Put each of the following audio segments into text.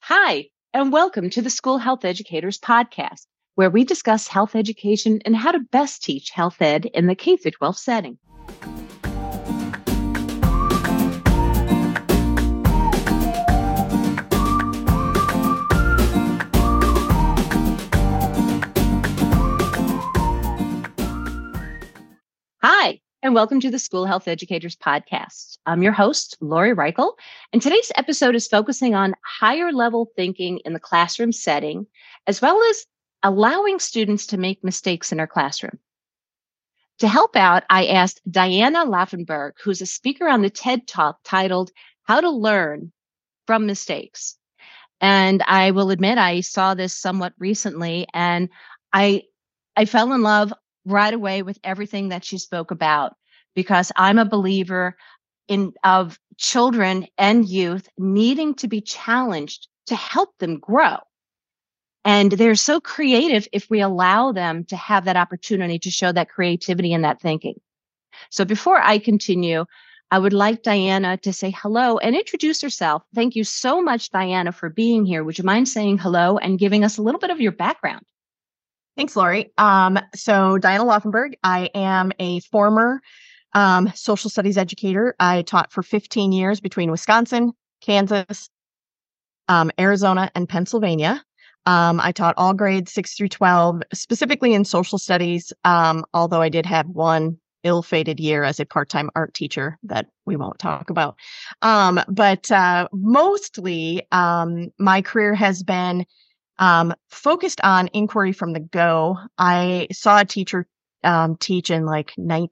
Hi, and welcome to the School Health Educators Podcast, where we discuss health education and how to best teach health ed in the K 12 setting. Hi, and welcome to the School Health Educators Podcast. I'm your host, Lori Reichel, and today's episode is focusing on higher level thinking in the classroom setting, as well as allowing students to make mistakes in our classroom. To help out, I asked Diana Laufenberg, who's a speaker on the TED Talk titled How to Learn from Mistakes. And I will admit, I saw this somewhat recently, and I fell in love right away with everything that she spoke about, because I'm a believer of children and youth needing to be challenged to help them grow. And they're so creative if we allow them to have that opportunity to show that creativity and that thinking. So before I continue, I would like Diana to say hello and introduce herself. Thank you so much, Diana, for being here. Would you mind saying hello and giving us a little bit of your background? Thanks, Lori. So Diana Laufenberg, I am a former social studies educator. I taught for 15 years between Wisconsin, Kansas, Arizona, and Pennsylvania. I taught all grades 6 through 12, specifically in social studies, although I did have one ill-fated year as a part-time art teacher that we won't talk about. But mostly my career has been focused on inquiry from the go. I saw a teacher teach in like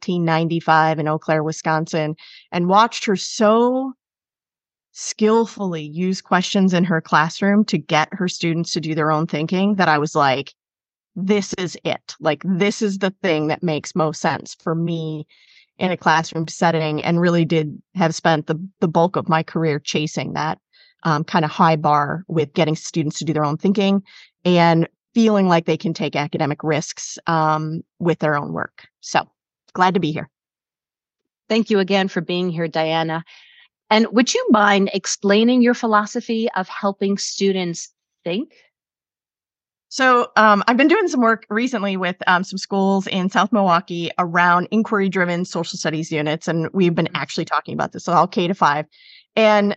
1995 in Eau Claire, Wisconsin, and watched her so skillfully use questions in her classroom to get her students to do their own thinking that I was like, this is it. Like, this is the thing that makes most sense for me in a classroom setting, and really did have spent the bulk of my career chasing that kind of high bar with getting students to do their own thinking and feeling like they can take academic risks with their own work. So glad to be here. Thank you again for being here, Diana. And would you mind explaining your philosophy of helping students think? So I've been doing some work recently with some schools in South Milwaukee around inquiry-driven social studies units, and we've been actually talking about this, so all K to 5. And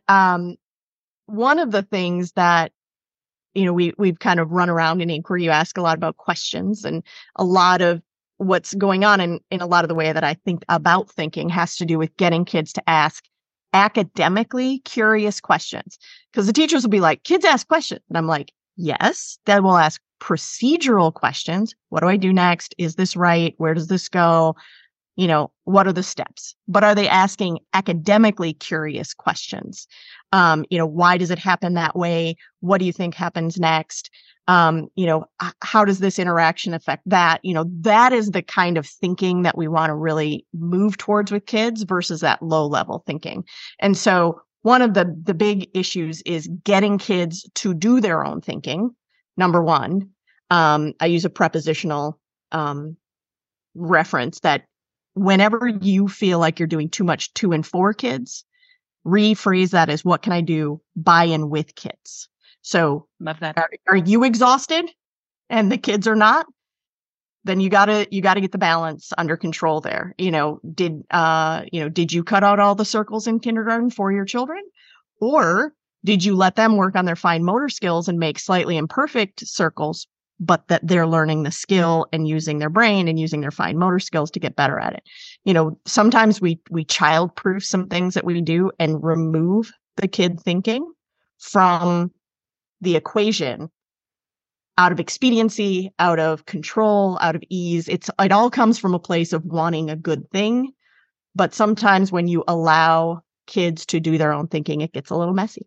one of the things that, you know, we've kind of run around in inquiry, you ask a lot about questions, and a lot of what's going on in a lot of the way that I think about thinking has to do with getting kids to ask academically curious questions. Because the teachers will be like, kids ask questions. And I'm like, yes, then we'll ask procedural questions. What do I do next? Is this right? Where does this go? You know, what are the steps? But are they asking academically curious questions? Why does it happen that way? What do you think happens next? How does this interaction affect that? That is the kind of thinking that we want to really move towards with kids versus that low level thinking. And so one of the big issues is getting kids to do their own thinking. Number one, I use a prepositional reference that whenever you feel like you're doing too much to and for kids, rephrase that as, what can I do by and with kids? So love that. Are you exhausted and the kids are not? Then you gotta get the balance under control there. Did you cut out all the circles in kindergarten for your children? Or did you let them work on their fine motor skills and make slightly imperfect circles, but that they're learning the skill and using their brain and using their fine motor skills to get better at it? Sometimes we child-proof some things that we do and remove the kid thinking from the equation out of expediency, out of control, out of ease. It all comes from a place of wanting a good thing. But sometimes when you allow kids to do their own thinking, it gets a little messy.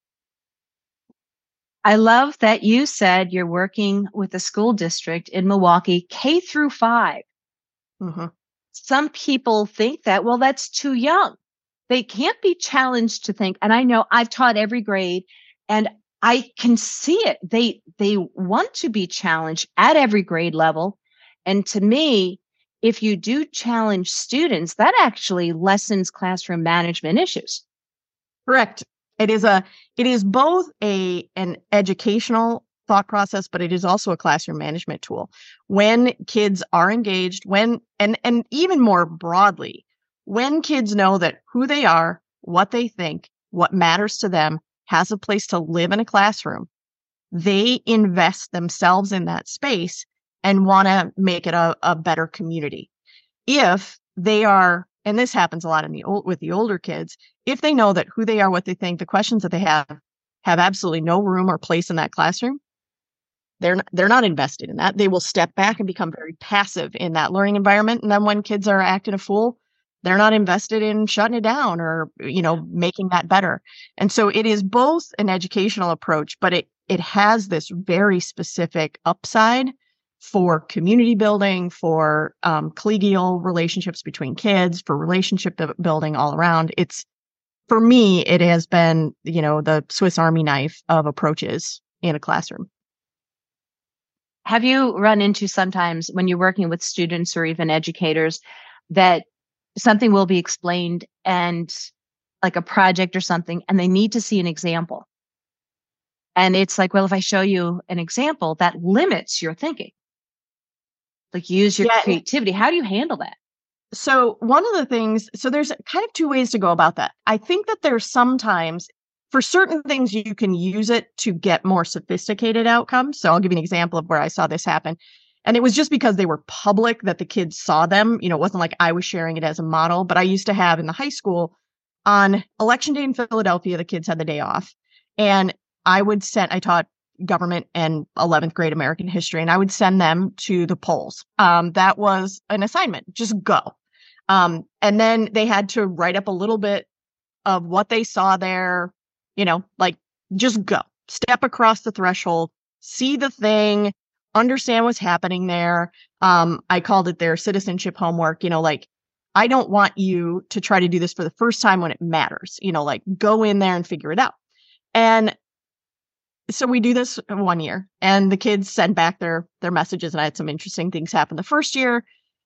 I love that you said you're working with a school district in Milwaukee, K through 5. Mm-hmm. Some people think that, well, that's too young. They can't be challenged to think. And I know I've taught every grade, and I can see it. They want to be challenged at every grade level. And to me, if you do challenge students, that actually lessens classroom management issues. Correct. it is both an educational thought process, but it is also a classroom management tool. When kids are engaged, and even more broadly, when kids know that who they are, what they think, what matters to them has a place to live in a classroom, they invest themselves in that space and want to make it a better community. If they are, and this happens a lot with the older kids, if they know that who they are, what they think, the questions that they have absolutely no room or place in that classroom, they're not invested in that. They will step back and become very passive in that learning environment. And then when kids are acting a fool, they're not invested in shutting it down or, making that better. And so it is both an educational approach, but it has this very specific upside for community building, for collegial relationships between kids, for relationship building all around. For me, it has been, the Swiss Army knife of approaches in a classroom. Have you run into sometimes when you're working with students or even educators that something will be explained and like a project or something, and they need to see an example? And it's like, well, if I show you an example, that limits your thinking. Like use your creativity. How do you handle that? So one of the things, there's kind of two ways to go about that. I think that there's sometimes for certain things, you can use it to get more sophisticated outcomes. So I'll give you an example of where I saw this happen. And it was just because they were public that the kids saw them. It wasn't like I was sharing it as a model, but I used to have in the high school on election day in Philadelphia, the kids had the day off. And I taught government and 11th grade American history, and I would send them to the polls. That was an assignment, just go. And then they had to write up a little bit of what they saw there, like just go, step across the threshold, see the thing, understand what's happening there. I called it their citizenship homework, like, I don't want you to try to do this for the first time when it matters, like go in there and figure it out. And so we do this 1 year and the kids send back their messages, and I had some interesting things happen the first year.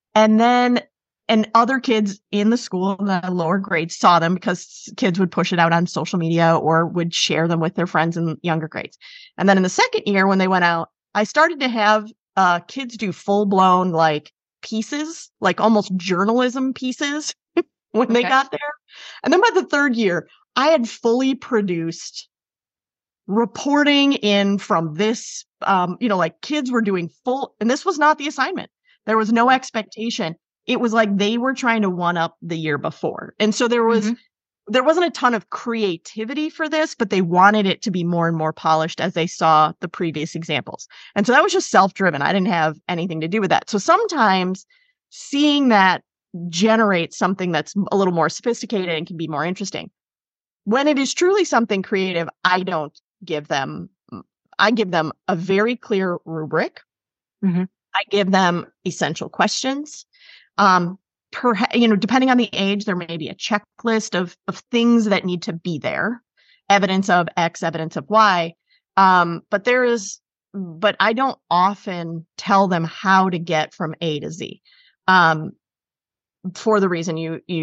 And other kids in the school in the lower grades saw them because kids would push it out on social media or would share them with their friends in younger grades. And then in the second year, when they went out, I started to have kids do full blown like pieces, like almost journalism pieces when they got there. And then by the third year, I had fully produced reporting in from this, like kids were doing full, and this was not the assignment. There was no expectation. It was like they were trying to one up the year before. And so there wasn't a ton of creativity for this, but they wanted it to be more and more polished as they saw the previous examples. And so that was just self-driven. I didn't have anything to do with that. So sometimes seeing that generates something that's a little more sophisticated and can be more interesting. When it is truly something creative, I give them a very clear rubric. Mm-hmm. I give them essential questions. Depending on the age, there may be a checklist of things that need to be there, evidence of X, evidence of Y. But I don't often tell them how to get from A to Z. For the reason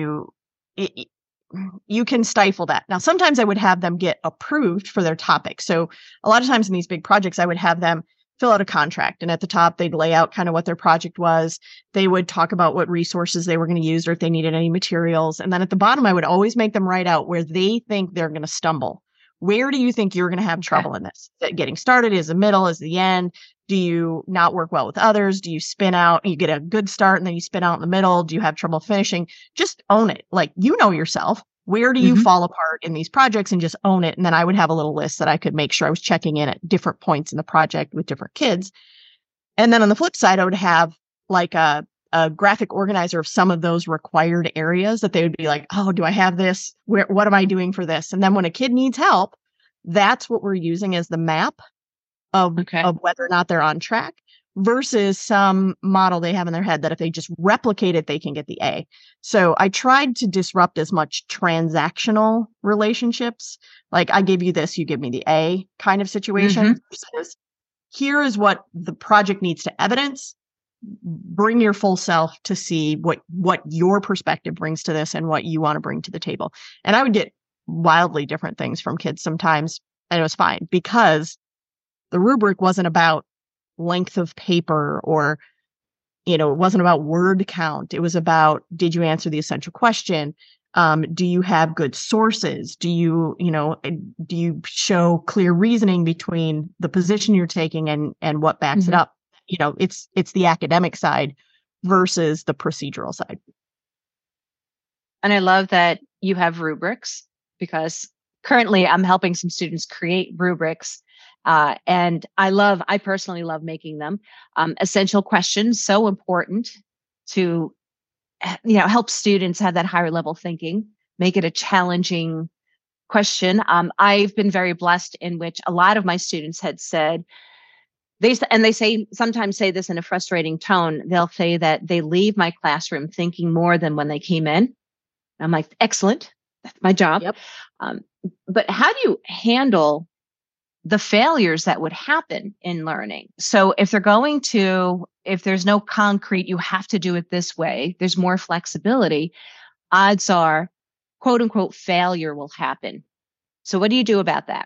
you can stifle that. Now, sometimes I would have them get approved for their topic. So a lot of times in these big projects, I would have them fill out a contract. And at the top, they'd lay out kind of what their project was. They would talk about what resources they were going to use or if they needed any materials. And then at the bottom, I would always make them write out where they think they're going to stumble. Where do you think you're going to have trouble in this? Is it getting started? Is the middle? Is the end? Do you not work well with others? Do you spin out? You get a good start and then you spin out in the middle. Do you have trouble finishing? Just own it. Like, yourself. Where do you fall apart in these projects, and just own it? And then I would have a little list that I could make sure I was checking in at different points in the project with different kids. And then on the flip side, I would have like a graphic organizer of some of those required areas that they would be like, oh, do I have this? What am I doing for this? And then when a kid needs help, that's what we're using as the map of whether or not they're on track, versus some model they have in their head that if they just replicate it, they can get the A. So I tried to disrupt as much transactional relationships, like I give you this, you give me the A kind of situation, versus here is what the project needs to evidence. Bring your full self to see what your perspective brings to this and what you want to bring to the table. And I would get wildly different things from kids sometimes. And it was fine because the rubric wasn't about length of paper or, it wasn't about word count. It was about, did you answer the essential question? Do you have good sources? Do you show clear reasoning between the position you're taking and what backs it up? It's the academic side versus the procedural side. And I love that you have rubrics, because currently I'm helping some students create rubrics. And I personally love making them. Essential questions, so important to, help students have that higher level thinking, make it a challenging question. I've been very blessed in which a lot of my students had said, sometimes say this in a frustrating tone. They'll say that they leave my classroom thinking more than when they came in. I'm like, excellent. That's my job. Yep. But how do you handle the failures that would happen in learning? So if there's no concrete, you have to do it this way, there's more flexibility, odds are, quote unquote, failure will happen. So what do you do about that?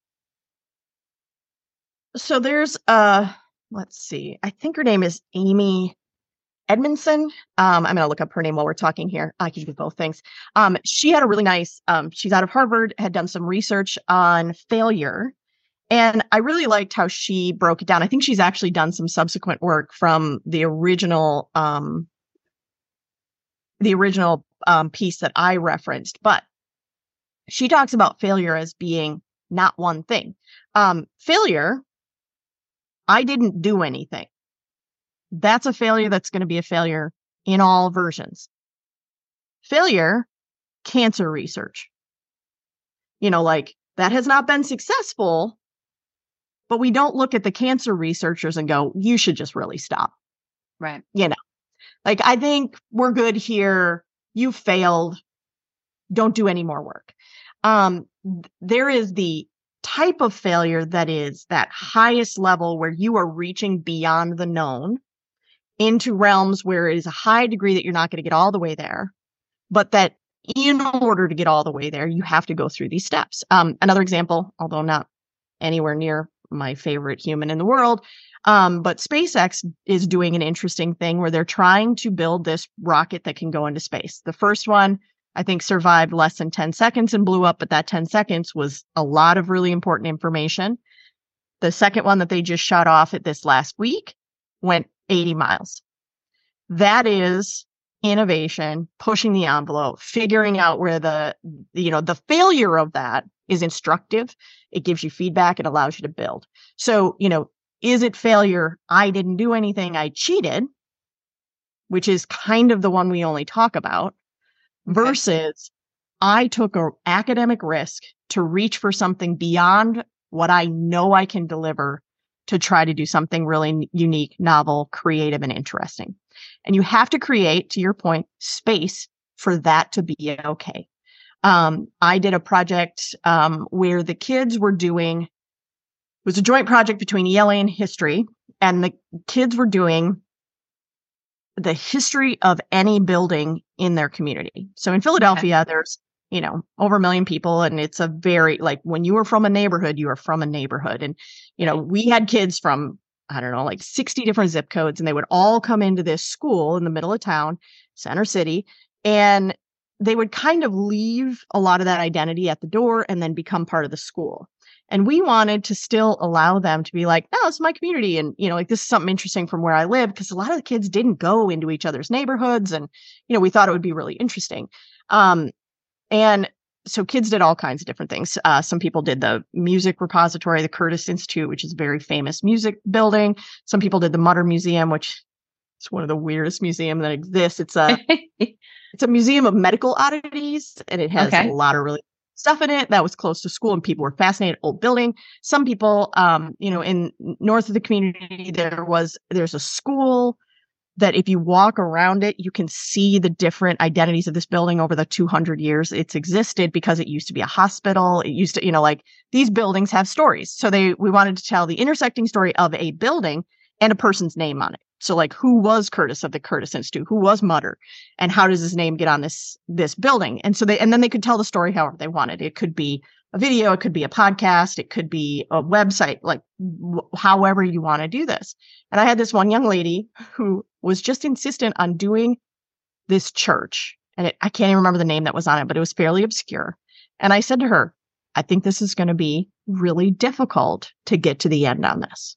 So there's, let's see, I think her name is Amy Edmondson. I'm going to look up her name while we're talking here. I can do both things. She had a really nice, she's out of Harvard, had done some research on failure. And I really liked how she broke it down. I think she's actually done some subsequent work from the original piece that I referenced. But she talks about failure as being not one thing. Failure, I didn't do anything. That's a failure that's going to be a failure in all versions. Failure, cancer research. That has not been successful, but we don't look at the cancer researchers and go, you should just really stop. Right. I think we're good here. You failed. Don't do any more work. There is the type of failure that is that highest level where you are reaching beyond the known into realms where it is a high degree that you're not going to get all the way there, but that in order to get all the way there, you have to go through these steps. Another example, although not anywhere near my favorite human in the world, but SpaceX is doing an interesting thing where they're trying to build this rocket that can go into space. The first one, I think, survived less than 10 seconds and blew up, but that 10 seconds was a lot of really important information. The second one that they just shot off at this last week went 80 miles. That is innovation, pushing the envelope, figuring out where the failure of that is instructive. It gives you feedback. It allows you to build. So, is it failure? I didn't do anything. I cheated, which is kind of the one we only talk about, versus I took an academic risk to reach for something beyond what I know I can deliver to try to do something really unique, novel, creative, and interesting. And you have to create, to your point, space for that to be okay. I did a project where the kids were doing, it was a joint project between ELA and history, and the kids were doing the history of any building in their community. So in Philadelphia, there's, over 1 million people, and it's a very, when you are from a neighborhood, you are from a neighborhood. And, we had kids from, 60 different zip codes, and they would all come into this school in the middle of town, Center City, and they would kind of leave a lot of that identity at the door and then become part of the school. And we wanted to still allow them to be like, no, it's my community. And, this is something interesting from where I live, because a lot of the kids didn't go into each other's neighborhoods. And, we thought it would be really interesting. And so kids did all kinds of different things. Some people did the music repository, the Curtis Institute, which is a very famous music building. Some people did the Mutter Museum, which is one of the weirdest museums that exists. It's a museum of medical oddities, and it has a lot of really stuff in it that was close to school, and people were fascinated. Old building. Some people, in north of the community, there's a school that if you walk around it, you can see the different identities of this building over the 200 years it's existed, because it used to be a hospital. It used to, these buildings have stories. So we wanted to tell the intersecting story of a building and a person's name on it. So like, who was Curtis of the Curtis Institute? Who was Mutter? And how does his name get on this building? And so then they could tell the story however they wanted. It could be a video, it could be a podcast, it could be a website, like however you want to do this. And I had this one young lady who was just insistent on doing this church. And I can't even remember the name that was on it, but it was fairly obscure. And I said to her, I think this is going to be really difficult to get to the end on this.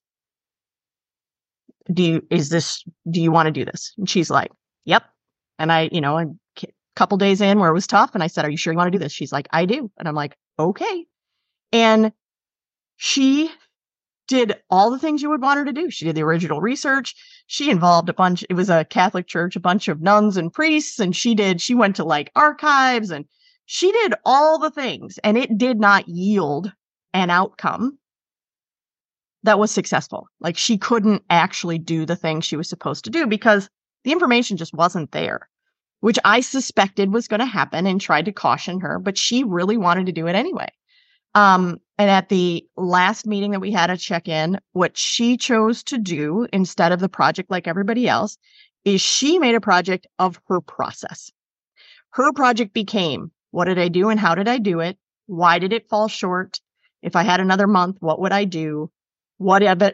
Do you want to do this? And she's like, yep. And a couple days in where it was tough. And I said, are you sure you want to do this? She's like, I do. And I'm like, okay. And she did all the things you would want her to do. She did the original research. She involved it was a Catholic church, a bunch of nuns and priests. And she went to like archives and she did all the things, and it did not yield an outcome that was successful. Like, she couldn't actually do the thing she was supposed to do because the information just wasn't there, which I suspected was going to happen and tried to caution her, but she really wanted to do it anyway. And at the last meeting that we had at check-in, what she chose to do instead of the project like everybody else is she made a project of her process. Her project became, what did I do and how did I do it? Why did it fall short? If I had another month, what would I do? What advice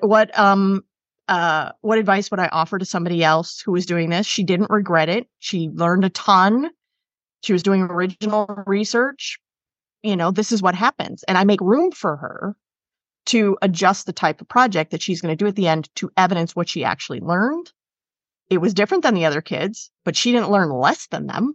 would I offer to somebody else who was doing this? She didn't regret it. She learned a ton. She was doing original research. This is what happens. And I make room for her to adjust the type of project that she's going to do at the end to evidence what she actually learned. It was different than the other kids, but she didn't learn less than them.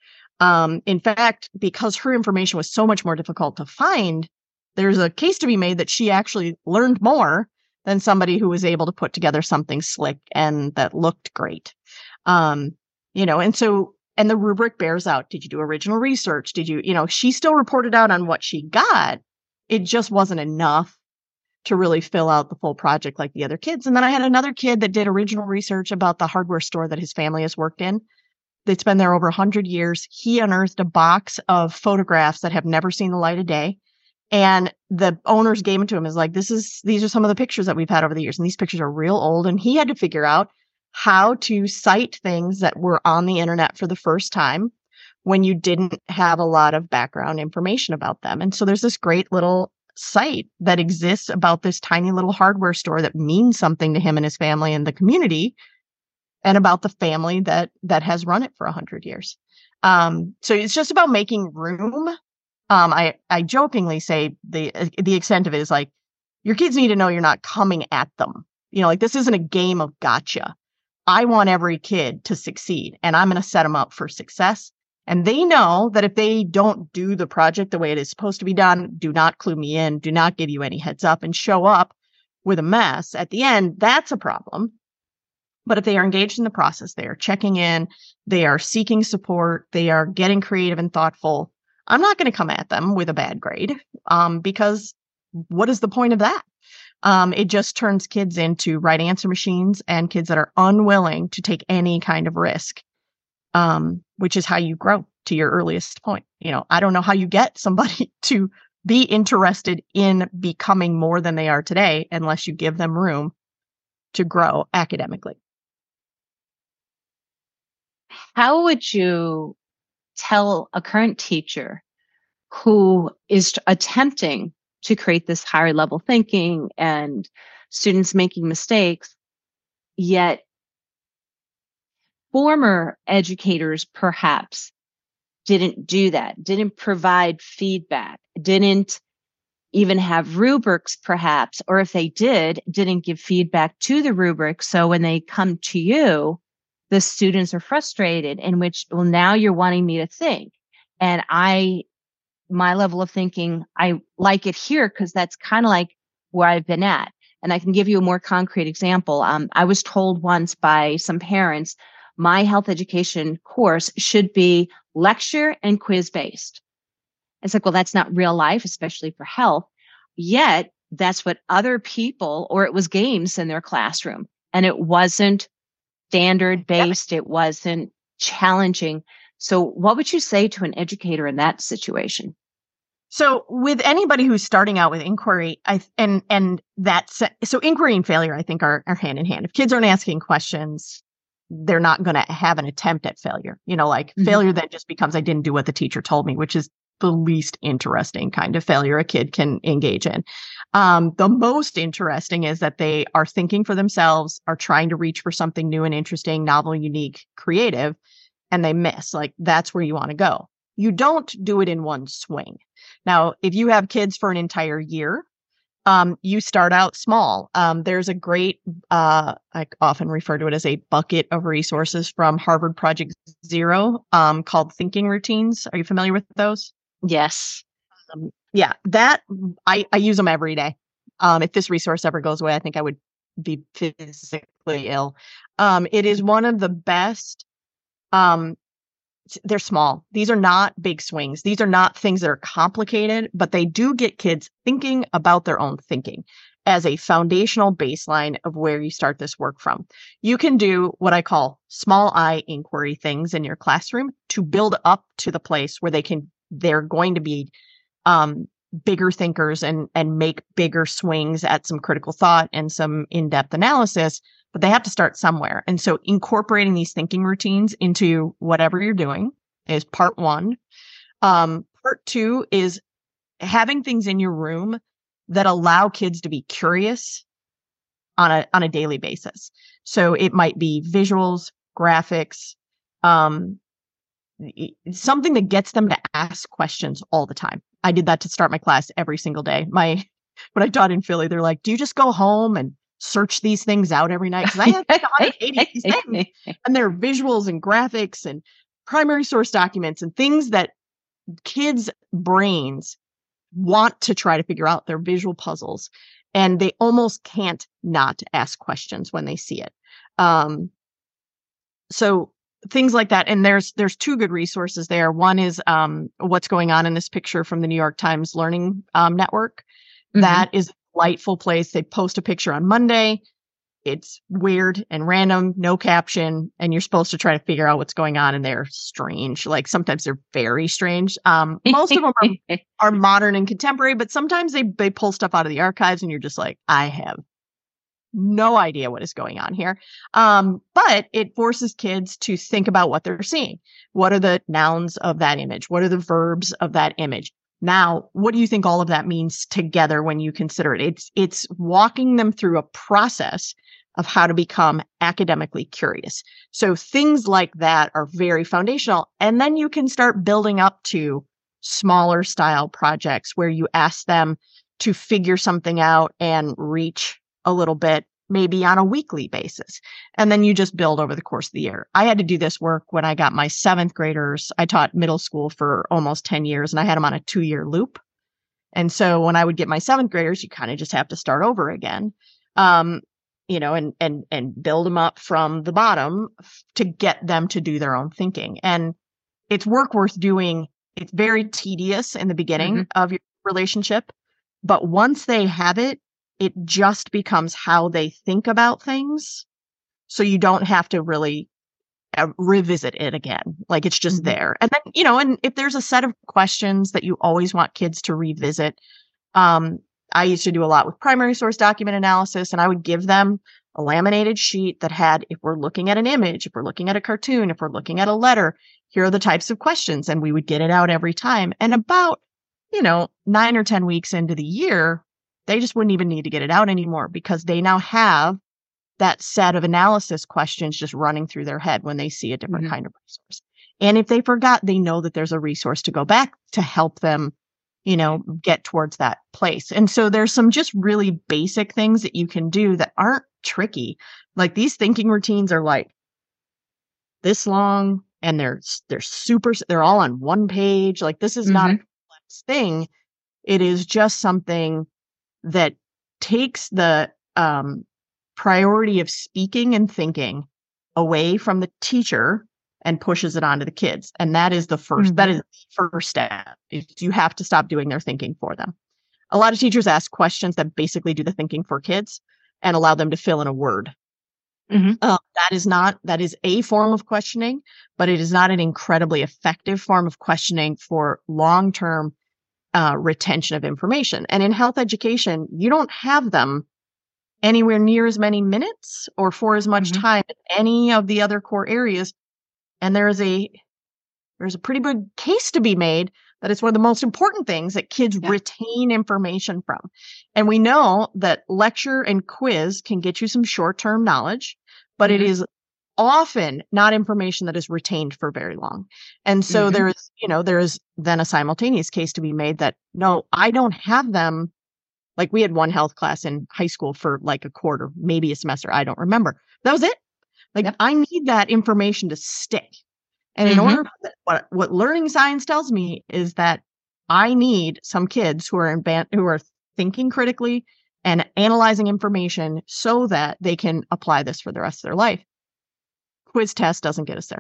In fact, because her information was so much more difficult to find, there's a case to be made that she actually learned more than somebody who was able to put together something slick and that looked great. And the rubric bears out. Did you do original research? Did you, she still reported out on what she got. It just wasn't enough to really fill out the full project like the other kids. And then I had another kid that did original research about the hardware store that his family has worked in. It's been there over 100 years. He unearthed a box of photographs that have never seen the light of day. And the owners gave them to him as like, these are some of the pictures that we've had over the years. And these pictures are real old. And he had to figure out how to cite things that were on the internet for the first time when you didn't have a lot of background information about them. And so there's this great little site that exists about this tiny little hardware store that means something to him and his family and the community, and about the family that has run it for 100 years. So it's just about making room. I jokingly say the extent of it is like, your kids need to know you're not coming at them. Like, this isn't a game of gotcha. I want every kid to succeed, and I'm going to set them up for success. And they know that if they don't do the project the way it is supposed to be done, do not clue me in, do not give you any heads up, and show up with a mess at the end, that's a problem. But if they are engaged in the process, they are checking in, they are seeking support, they are getting creative and thoughtful, I'm not going to come at them with a bad grade, because what is the point of that? It just turns kids into right answer machines and kids that are unwilling to take any kind of risk, which is how you grow, to your earliest point. I don't know how you get somebody to be interested in becoming more than they are today unless you give them room to grow academically. How would you tell a current teacher who is attempting to create this higher level thinking and students making mistakes, yet former educators perhaps didn't do that, didn't provide feedback, didn't even have rubrics perhaps, or if they didn't give feedback to the rubric. So when they come to you, the students are frustrated, in which, well, now you're wanting me to think. And my level of thinking, I like it here because that's kind of like where I've been at. And I can give you a more concrete example. I was told once by some parents, my health education course should be lecture and quiz based. It's like, well, that's not real life, especially for health. Yet that's what other people, or it was games in their classroom, and it wasn't standard based. It wasn't challenging. So what would you say to an educator in that situation? So with anybody who's starting out with inquiry, so inquiry and failure, I think are hand in hand. If kids aren't asking questions, they're not going to have an attempt at failure. Failure then just becomes, I didn't do what the teacher told me, which is the least interesting kind of failure a kid can engage in. The most interesting is that they are thinking for themselves, are trying to reach for something new and interesting, novel, unique, creative, and they miss. That's where you want to go. You don't do it in one swing. Now, if you have kids for an entire year, you start out small. There's a great, I often refer to it as a bucket of resources from Harvard Project Zero, called Thinking Routines. Are you familiar with those? Yes. Yeah, that I use them every day. If this resource ever goes away, I think I would be physically ill. It is one of the best. They're small. These are not big swings. These are not things that are complicated, but they do get kids thinking about their own thinking as a foundational baseline of where you start this work from. You can do what I call small I inquiry things in your classroom to build up to the place where they're going to be bigger thinkers and make bigger swings at some critical thought and some in-depth analysis, but they have to start somewhere. And so incorporating these thinking routines into whatever you're doing is part one. Part two is having things in your room that allow kids to be curious on a daily basis. So it might be visuals, graphics, something that gets them to ask questions all the time. I did that to start my class every single day. When I taught in Philly, they're like, do you just go home and search these things out every night? Because I have 180 of these things, and they're visuals and graphics and primary source documents and things that kids' brains want to try to figure out. Their visual puzzles, and they almost can't not ask questions when they see it. So things like that. And there's two good resources there. One is what's going on in this picture from the New York Times Learning Network. Mm-hmm. That is a delightful place. They post a picture on Monday. It's weird and random, no caption, and you're supposed to try to figure out what's going on. And they're strange. Sometimes they're very strange. Most of them are modern and contemporary, but sometimes they pull stuff out of the archives, and you're just like, I have no idea what is going on here. But it forces kids to think about what they're seeing. What are the nouns of that image? What are the verbs of that image? Now, what do you think all of that means together when you consider it? It's walking them through a process of how to become academically curious. So things like that are very foundational. And then you can start building up to smaller style projects where you ask them to figure something out and reach a little bit, maybe on a weekly basis. And then you just build over the course of the year. I had to do this work when I got my 7th graders. I taught middle school for almost 10 years, and I had them on a 2-year loop. And so when I would get my 7th graders, you kind of just have to start over again, and build them up from the bottom to get them to do their own thinking. And it's work worth doing. It's very tedious in the beginning of your relationship, but once they have it, it just becomes how they think about things. So you don't have to really revisit it again. It's just there. And then, and if there's a set of questions that you always want kids to revisit, I used to do a lot with primary source document analysis, and I would give them a laminated sheet that had, if we're looking at an image, if we're looking at a cartoon, if we're looking at a letter, here are the types of questions. And we would get it out every time. And about, 9 or 10 weeks into the year, they just wouldn't even need to get it out anymore because they now have that set of analysis questions just running through their head when they see a different kind of resource. And if they forgot, they know that there's a resource to go back to help them, get towards that place. And so there's some just really basic things that you can do that aren't tricky. These thinking routines are this long, and they're all on one page. This is not a complex thing. It is just something that takes the priority of speaking and thinking away from the teacher and pushes it onto the kids. And that is the first, that is the first step. You have to stop doing their thinking for them. A lot of teachers ask questions that basically do the thinking for kids and allow them to fill in a word. That is a form of questioning, but it is not an incredibly effective form of questioning for long-term retention of information. And in health education, you don't have them anywhere near as many minutes or for as much time as any of the other core areas. And there's a pretty big case to be made that it's one of the most important things that kids retain information from. And we know that lecture and quiz can get you some short-term knowledge, but it is often not information that is retained for very long. And so there is then a simultaneous case to be made that, no, I don't have them. Like we had one health class in high school for like a quarter, maybe a semester. I don't remember. That was it. Like I need that information to stick. And in order, what learning science tells me is that I need some kids who are thinking critically and analyzing information so that they can apply this for the rest of their life. Quiz test doesn't get us there.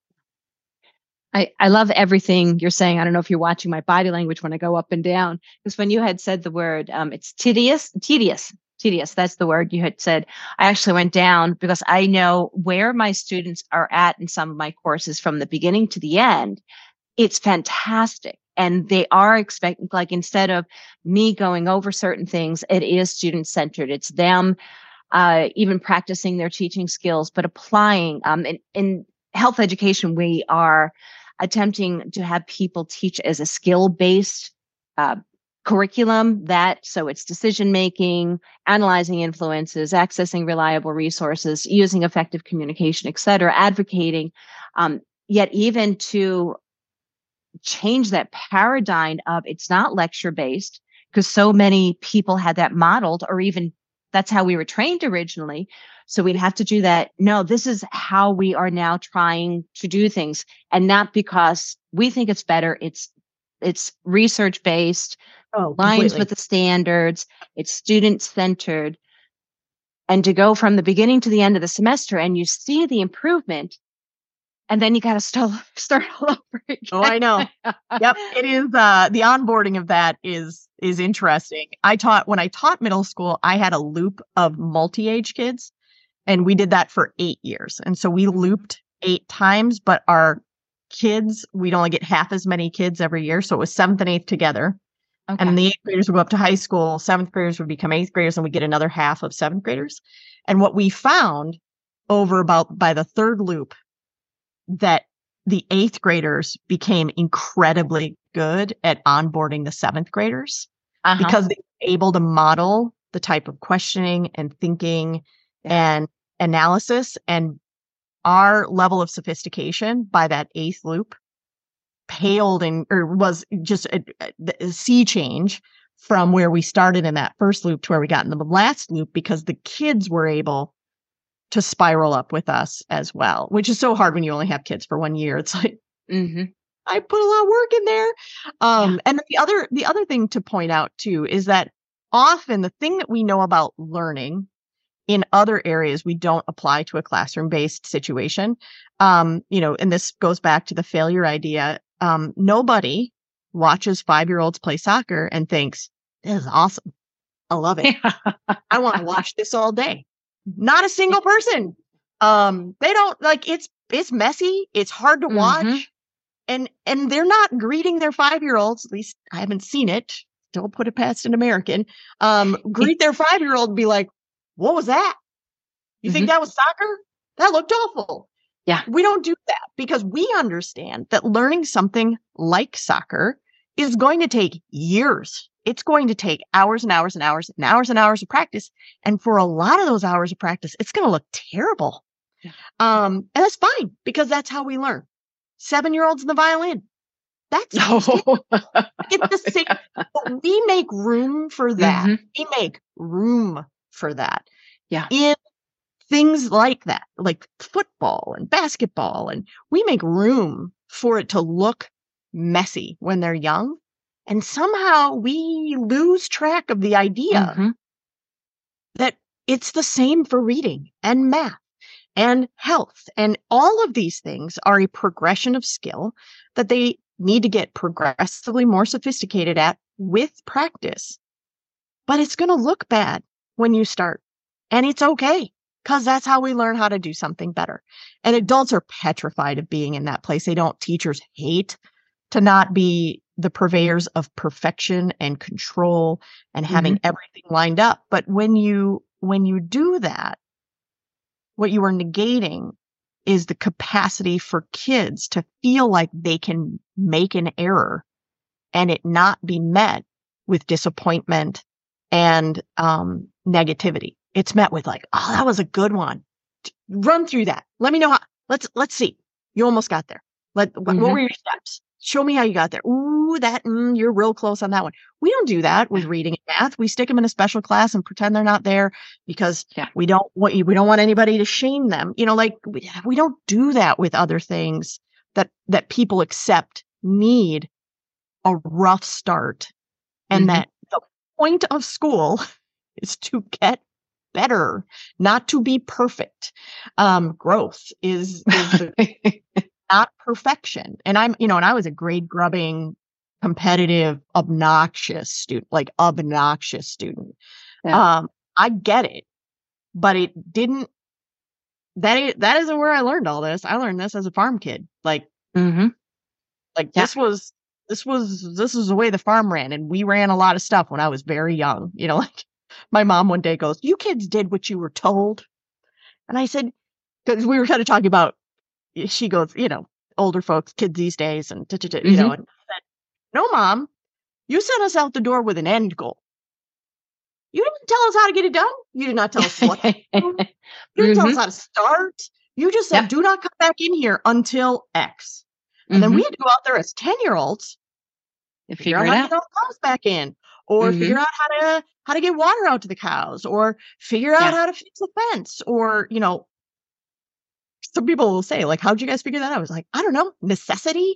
I love everything you're saying. I don't know if you're watching my body language when I go up and down, because when you had said the word, it's tedious. That's the word you had said. I actually went down because I know where my students are at in some of my courses from the beginning to the end. It's fantastic. And they are expecting, like, instead of me going over certain things, it is student centered. It's them even practicing their teaching skills, but applying. In health education, we are attempting to have people teach as a skill-based curriculum, so it's decision making, analyzing influences, accessing reliable resources, using effective communication, et cetera, advocating, yet even to change that paradigm of it's not lecture based, because so many people had that modeled, or even that's how we were trained originally. So we'd have to do that. No, this is how we are now trying to do things, and not because we think it's better. It's research based, lines with the standards. It's student centered, and to go from the beginning to the end of the semester, and you see the improvement, and then you got to start all over again. Oh, I know. Yep, it is. The onboarding of that is interesting. When I taught middle school, I had a loop of multi-age kids, and we did that for 8 years. And so we looped 8 times, but our kids, we'd only get half as many kids every year. So it was 7th and 8th together. Okay. And then the 8th graders would go up to high school, 7th graders would become 8th graders, and we get another half of 7th graders. And what we found by the 3rd loop, that the 8th graders became incredibly good at onboarding the 7th graders because they were able to model the type of questioning and thinking and analysis. And our level of sophistication by that 8th loop was just a sea change from where we started in that first loop to where we got in the last loop, because the kids were able to spiral up with us as well, which is so hard when you only have kids for 1 year. It's like, I put a lot of work in there. And the other thing to point out too, is that often the thing that we know about learning in other areas, we don't apply to a classroom-based situation. And this goes back to the failure idea. Nobody watches 5-year-olds play soccer and thinks, this is awesome. I love it. I want to watch this all day. Not a single person. They don't it's messy. It's hard to watch. And they're not greeting their 5-year-olds. At least I haven't seen it. Don't put it past an American. Greet their 5-year-old and be like, what was that? You think that was soccer? That looked awful. Yeah. We don't do that because we understand that learning something like soccer is going to take years. It's going to take hours and hours and hours and hours and hours of practice. And for a lot of those hours of practice, it's going to look terrible. Yeah. And that's fine because that's how we learn. 7-year-olds in the violin. That's it's the same. But we make room for that. We make room for that. Yeah. In things like that, like football and basketball, and we make room for it to look messy when they're young. And somehow we lose track of the idea that it's the same for reading and math and health. And all of these things are a progression of skill that they need to get progressively more sophisticated at with practice. But it's going to look bad when you start. And it's okay, because that's how we learn how to do something better. And adults are petrified of being in that place. Teachers hate to not be the purveyors of perfection and control and having Mm-hmm. everything lined up. But when you do that, what you are negating is the capacity for kids to feel like they can make an error and it not be met with disappointment and negativity. It's met with like, oh, that was a good one. Run through that. Let me know how. Let's see. You almost got there. What Mm-hmm. were your steps? Show me how you got there. Ooh, you're real close on that one. We don't do that with reading and math. We stick them in a special class and pretend they're not there because Yeah. we don't want anybody to shame them. Like we don't do that with other things that people accept need a rough start, and Mm-hmm. that the point of school is to get better, not to be perfect. Growth is not perfection. And and I was a grade grubbing, competitive, obnoxious student. Yeah. I get it, but it didn't. That isn't where I learned all this. I learned this as a farm kid. Mm-hmm. Yeah. This was the way the farm ran, and we ran a lot of stuff when I was very young. Like my mom one day goes, "You kids did what you were told," and I said, because we were kind of talking about. She goes, older folks, kids these days, and Mm-hmm. and I said, "No, Mom, you sent us out the door with an end goal. You didn't tell us how to get it done. You did not tell us what to do. You didn't tell Mm-hmm. us how to start. You just said, Yep. do not come back in here until X." And then Mm-hmm. we had to go out there as 10-year-olds, figure Figure out it how to get out. all the cows back in, or Mm-hmm. figure out how to get water out to the cows, or figure out Yeah. how to fix a fence, or some people will say, like, how'd you guys figure that out? I was like, I don't know, necessity.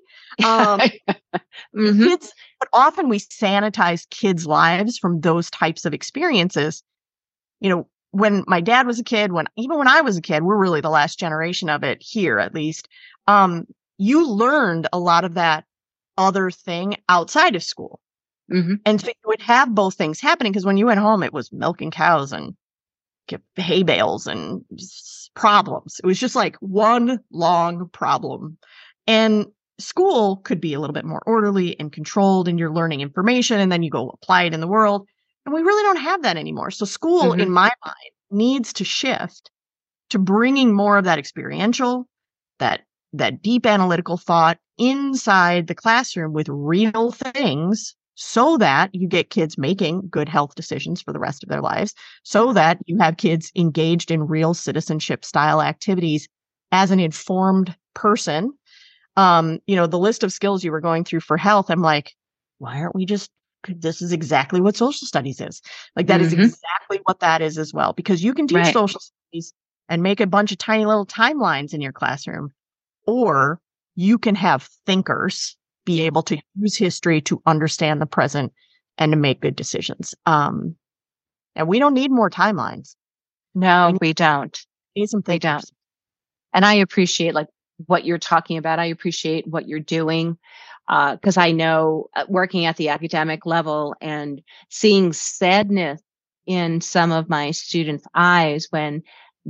Mm-hmm. Kids, but often we sanitize kids' lives from those types of experiences. When my dad was a kid, even when I was a kid, we're really the last generation of it here, at least. You learned a lot of that other thing outside of school. Mm-hmm. And so you would have both things happening, because when you went home, it was milking cows and hay bales and problems. It was just like one long problem. And school could be a little bit more orderly and controlled, and you're learning information and then you go apply it in the world. And we really don't have that anymore. So school, Mm-hmm. in my mind, needs to shift to bringing more of that experiential, that deep analytical thought inside the classroom with real things, so that you get kids making good health decisions for the rest of their lives, so that you have kids engaged in real citizenship style activities as an informed person. The list of skills you were going through for health, I'm like, why aren't we just, this is exactly what social studies is. Like, that is Mm-hmm. exactly what that is as well, because you can teach Right. social studies and make a bunch of tiny little timelines in your classroom, or you can have thinkers be able to use history to understand the present and to make good decisions. And we don't need more timelines. No, we don't. Need some We don't. thinkers. And I appreciate what you're talking about. I appreciate what you're doing. Because I know working at the academic level and seeing sadness in some of my students' eyes when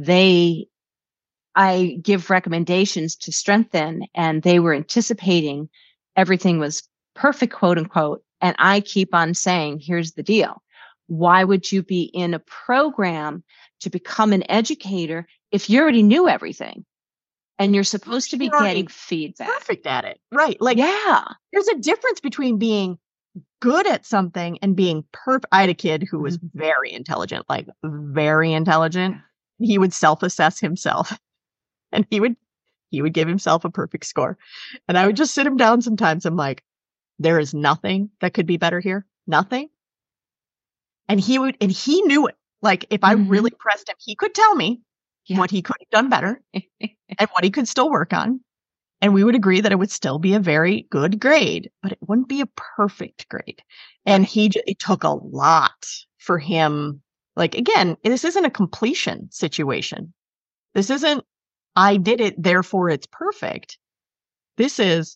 I give recommendations to strengthen and they were anticipating everything was perfect, quote unquote. And I keep on saying, here's the deal. Why would you be in a program to become an educator if you already knew everything and you're supposed to be You're already getting feedback? perfect at it. Right. Like, Yeah. there's a difference between being good at something and being perfect. I had a kid who was very intelligent, like very intelligent. He would self-assess himself, and he would give himself a perfect score. And I would just sit him down sometimes. I'm like, there is nothing that could be better here. Nothing. And he knew it. Like, if I really pressed him, he could tell me what he could have done better and what he could still work on. And we would agree that it would still be a very good grade, but it wouldn't be a perfect grade. And it took a lot for him. Like, again, this isn't a completion situation. This isn't, I did it, therefore it's perfect. This is,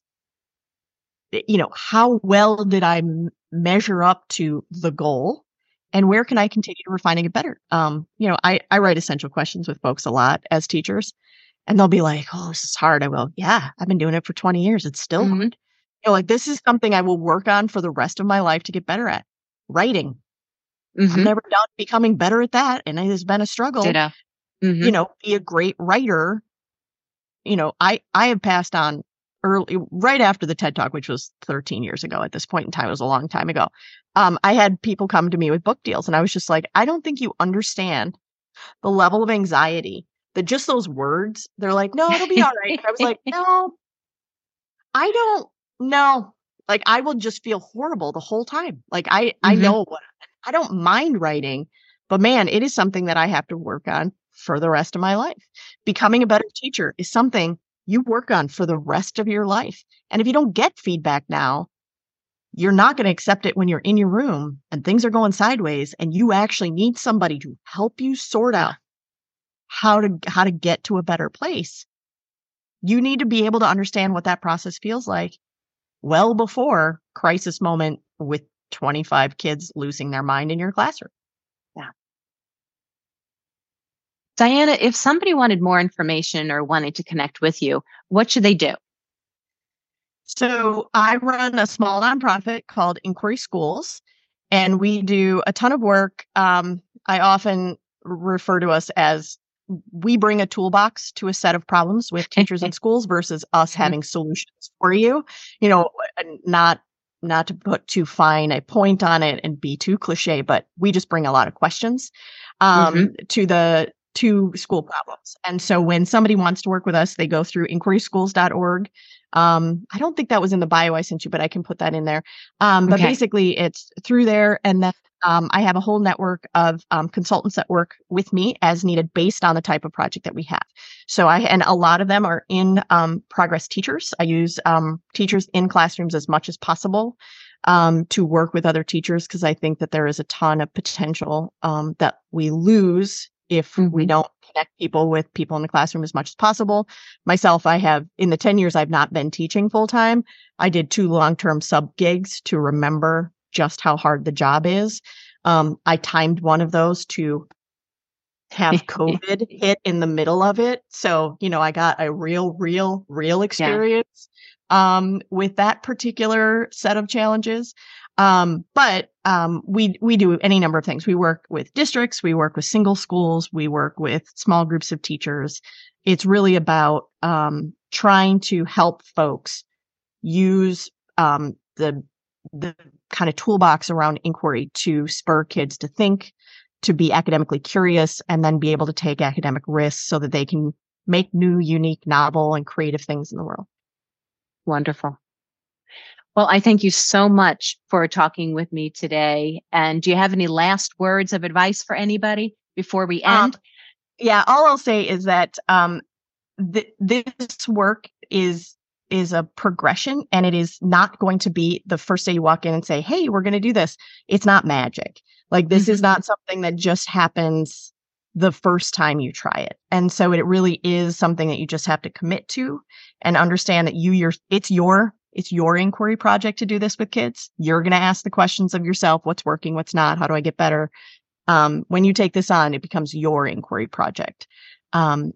how well did I measure up to the goal, and where can I continue to refine and get better? I write essential questions with folks a lot as teachers, and they'll be like, "Oh, this is hard." I go, "Yeah, I've been doing it for 20 years. It's still hard." like this is something I will work on for the rest of my life to get better at. Writing. I'm never done becoming better at that. And it has been a struggle. Ditto. Be a great writer. I have passed on early, right after the TED Talk, which was 13 years ago at this point in time. It was a long time ago. I had people come to me with book deals, and I was just like, I don't think you understand the level of anxiety that just those words, they're like, no, it'll be all right. I was like, no, I don't know. Like, I will just feel horrible the whole time. Like, I know I don't mind writing, but man, it is something that I have to work on for the rest of my life. Becoming a better teacher is something you work on for the rest of your life. And if you don't get feedback now, you're not going to accept it when you're in your room and things are going sideways and you actually need somebody to help you sort out how to get to a better place. You need to be able to understand what that process feels like well before crisis moment with 25 kids losing their mind in your classroom. Yeah. Diana, if somebody wanted more information or wanted to connect with you, what should they do? So I run a small nonprofit called Inquiry Schools, and we do a ton of work. I often refer to us as we bring a toolbox to a set of problems with teachers in schools versus us having solutions for you. Not to put too fine a point on it and be too cliche, but we just bring a lot of questions to school problems. And so when somebody wants to work with us, they go through inquiryschools.org. I don't think that was in the bio I sent you, but I can put that in there. But basically it's through there. And then I have a whole network of consultants that work with me as needed based on the type of project that we have. So and a lot of them are in progress teachers. I use teachers in classrooms as much as possible to work with other teachers, because I think that there is a ton of potential that we lose if we don't connect people with people in the classroom as much as possible. Myself, I have, in the 10 years I've not been teaching full time, I did 2 long-term sub gigs to remember just how hard the job is. I timed one of those to have COVID hit in the middle of it. So, I got a real experience with that particular set of challenges. But we do any number of things. We work with districts, we work with single schools, we work with small groups of teachers. It's really about trying to help folks use the kind of toolbox around inquiry to spur kids to think, to be academically curious, and then be able to take academic risks so that they can make new, unique, novel, and creative things in the world. Wonderful. Well, I thank you so much for talking with me today. And do you have any last words of advice for anybody before we end? Yeah, all I'll say is that this work is a progression, and it is not going to be the first day you walk in and say, hey, we're going to do this. It's not magic. Like, this is not something that just happens the first time you try it. And so it really is something that you just have to commit to and understand that it's your inquiry project to do this with kids. You're going to ask the questions of yourself. What's working? What's not? How do I get better? When you take this on, it becomes your inquiry project. And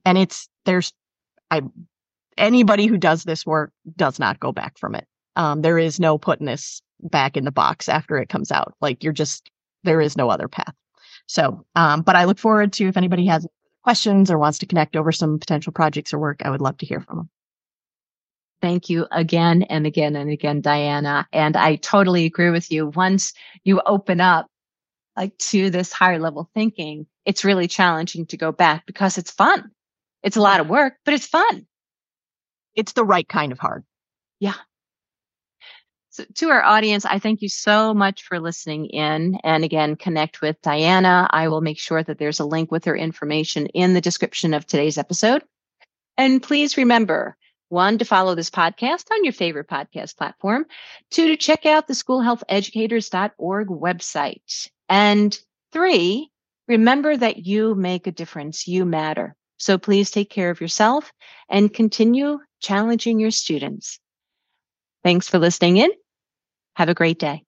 anybody who does this work does not go back from it. There is no putting this back in the box after it comes out. Like, there is no other path. So, but I look forward to, if anybody has questions or wants to connect over some potential projects or work, I would love to hear from them. Thank you again and again and again, Diana. And I totally agree with you. Once you open up to this higher level thinking, it's really challenging to go back because it's fun. It's a lot of work, but it's fun. It's the right kind of hard. Yeah. So to our audience, I thank you so much for listening in. And again, connect with Diana. I will make sure that there's a link with her information in the description of today's episode. And please remember, 1, to follow this podcast on your favorite podcast platform. 2, to check out the schoolhealtheducators.org website. And 3, remember that you make a difference. You matter. So please take care of yourself and continue challenging your students. Thanks for listening in. Have a great day.